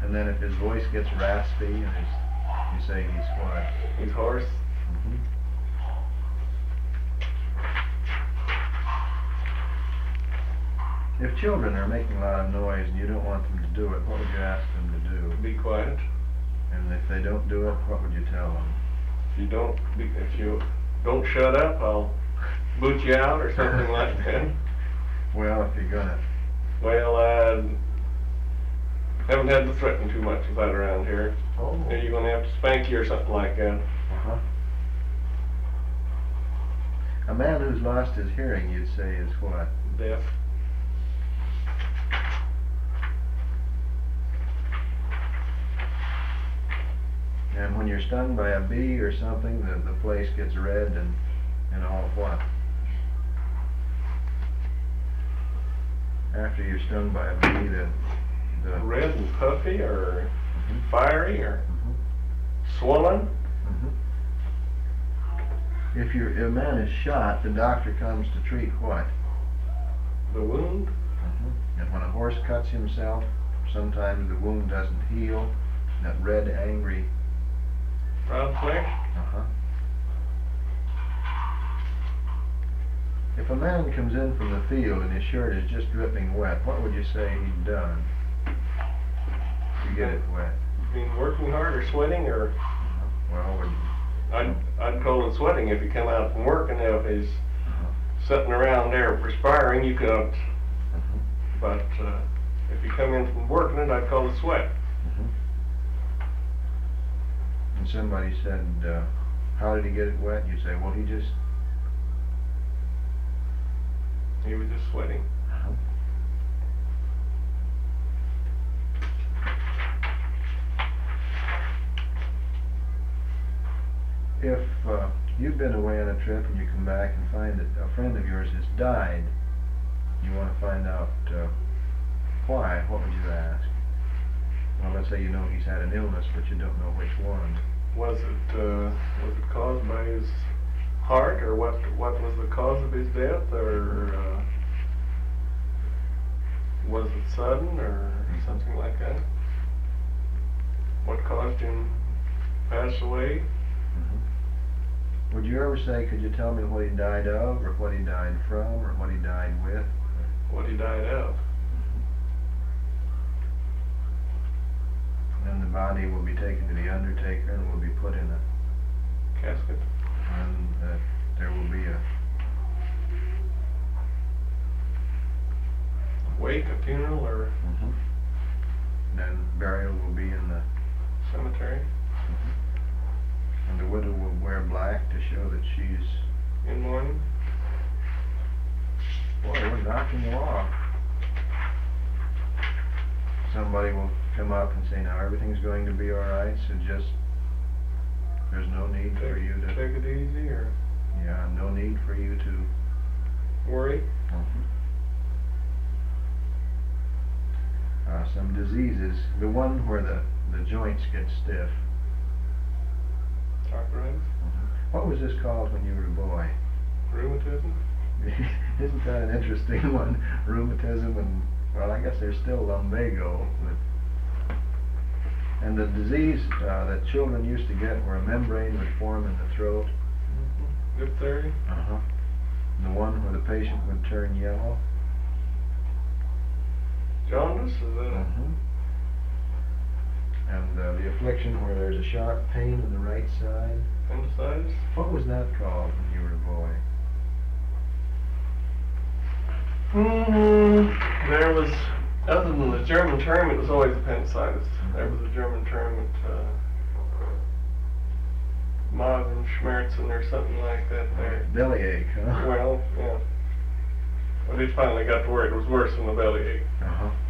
And then if his voice gets raspy, and you say he's what? He's hoarse. Mm-hmm. If children are making a lot of noise and you don't want them to do it, what would you ask them to do? Be quiet. And if they don't do it, what would you tell them? If you don't shut up, I'll boot you out or something like that. Well, if you're gonna. Well, I haven't had to threaten too much with that around here. Oh. Are you gonna have to spank you or something like that? Uh-huh. A man who's lost his hearing, you'd say, is what? Deaf. And when you're stung by a bee or something, the place gets red and all what? After you're stung by a bee, the Red and puffy or fiery or swollen. If a man is shot, the doctor comes to treat what? The wound. And when a horse cuts himself, sometimes the wound doesn't heal. That red, angry. Round flesh. If a man comes in from the field and his shirt is just dripping wet, what would you say he'd done to get it wet? You mean working hard or sweating or? Well, I'd call it sweating if you come out from work, and if he's sitting around there perspiring, you could. But if you come in from working it, I'd call it sweat. And somebody said, how did he get it wet? You say, well, he was just sweating. If you've been away on a trip and you come back and find that a friend of yours has died, you want to find out why, what would you ask? Well, let's say you know he's had an illness, but you don't know which one. Was it caused by his heart, or what was the cause of his death, or was it sudden, or something like that? What caused him to pass away? Would you ever say, could you tell me what he died of, or what he died from, or what he died with? What he died of. Then the body will be taken to the undertaker and will be put in a casket. And there will be a wake, a funeral, or then burial will be in the cemetery. And the widow will wear black to show that she's in mourning. Boy, we're knocking you off. Somebody will come up and say, now everything's going to be all right, so just there's no need for you to take it easy, or no need for you to worry. Some diseases, the one where the joints get stiff. Arthritis. What was this called when you were a boy? Rheumatism. Isn't that an interesting one? Rheumatism, and well, I guess there's still lumbago. And the disease that children used to get, where a membrane would form in the throat. Diphtheria. The one where the patient would turn yellow. Jaundice, is that? And the affliction where there's a sharp pain in the right side. Appendicitis. What was that called when you were a boy? There was, other than the German term, it was always appendicitis. There was a German term at Magenschmerzen or something like that there. Bellyache, huh? Well, yeah. But it finally got to where it was worse than the bellyache.